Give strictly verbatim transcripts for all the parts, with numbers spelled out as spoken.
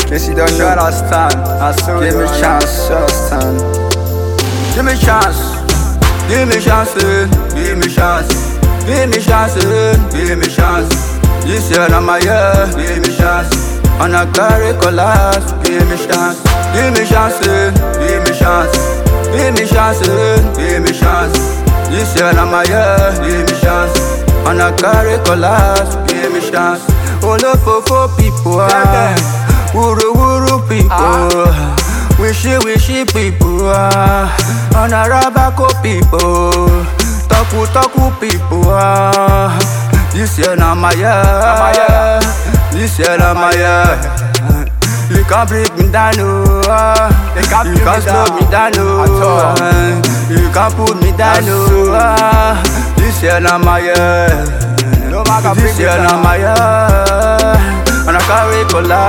Yes, you don't You understand? I saw Give me you chance, you understand. Give me chance. Give me chance. Give me chance. Give me chance. Give me chance. This year na my year. Give me chance. And I carry colors. Give me chance. Give me chance. Give me chance. Give me chance. Give me chance. This year na my year. Give me chance. And I carry colors. Give me chance. Oh, love for four people. Ah. Wuru wuru people. Wishy wishy people. Ah. And a rabako people. Taku taku people. Ah. This year na my year. This year na my year. You can't break me down, no. You can't, you can't slow me down, no. You can't put me down, no. This year na my year. This year na my year. And I carry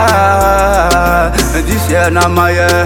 cola. This year na my year.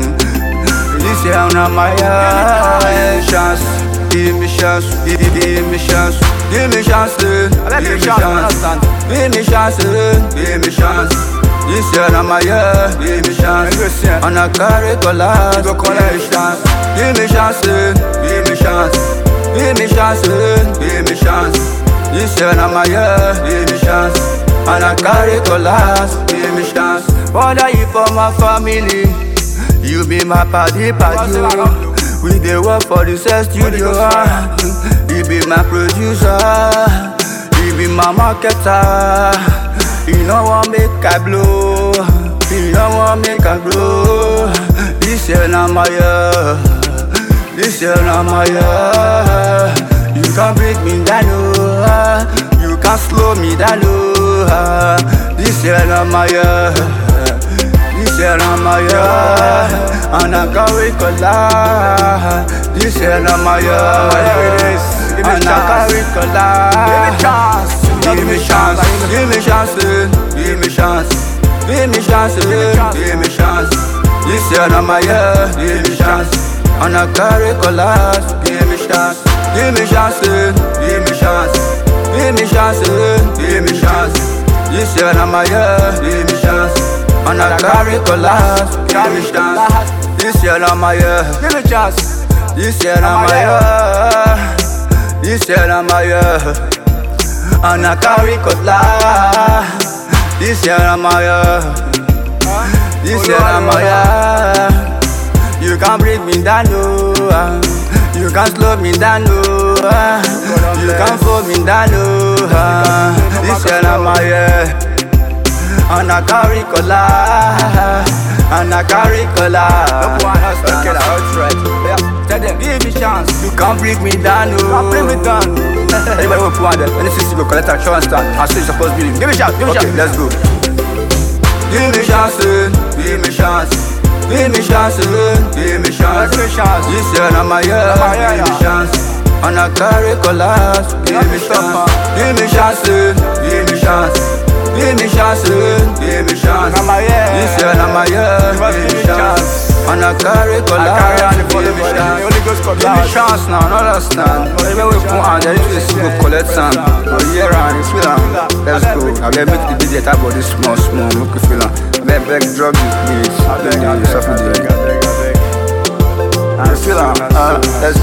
This year na my year. Chance, give me chance, give, give me chance, give me chance, give me chance, give me chance, give me chance. This year na my year, give me chance. And I carry colors, give me chance, give me chance, give me chance, give me chance, give me chance. This year na my year, give me chance. And I carry colors, give me chance. Wonder you for my family, you be my party party. We dey work for the same studio. You be my producer, you be my marketer. You know what make I blow, you know what make I blow. This year na my year, this year na my year. You can't break me down, no. You can't slow me down, no. This year na my year, this year na my year. And I carry color. This year na my year. And I carry color. Give me chance, give me chance, give me chance, give me chance, give me chance. This year na my year, give me chance. And I carry colors, give me chance, give me chance, give me chance, give me chance, give me chance. This year na my year, give me chance. And I carry colors, give me chance. This year na my year, give me chance. This year na my year, this year na my year. And I carry cutlass. This year na my year. This year na my year. You can't break me down, no. You can't slow me down, no. You can't fold me down, no. This year na my year. And I carry cutlass. And I carry cutlass. No one else can get out right. Tell them, give me chance. You can't break me down, no. You can't break me down. Anybody who want that, any sister go collect a chance stand. I say you're supposed to be. Give me chance, give me chance. Let's go. Give me chance, give me chance, give me chance, give me chance. This year na my year, give me chance. And I carry colors, give me chance, give me chance, give me chance, give me chance, give me chance. This year na my year, give me chance. And I carry colors, give me chance. Give me chance now, not understand. Maybe we put on the interest to go collect some. But here and it's feel am. Let's go. I beg make the D J type of this small, small, make you feel am. I beg beg drop this, please. I beg you, suffer the. I feel am. Let's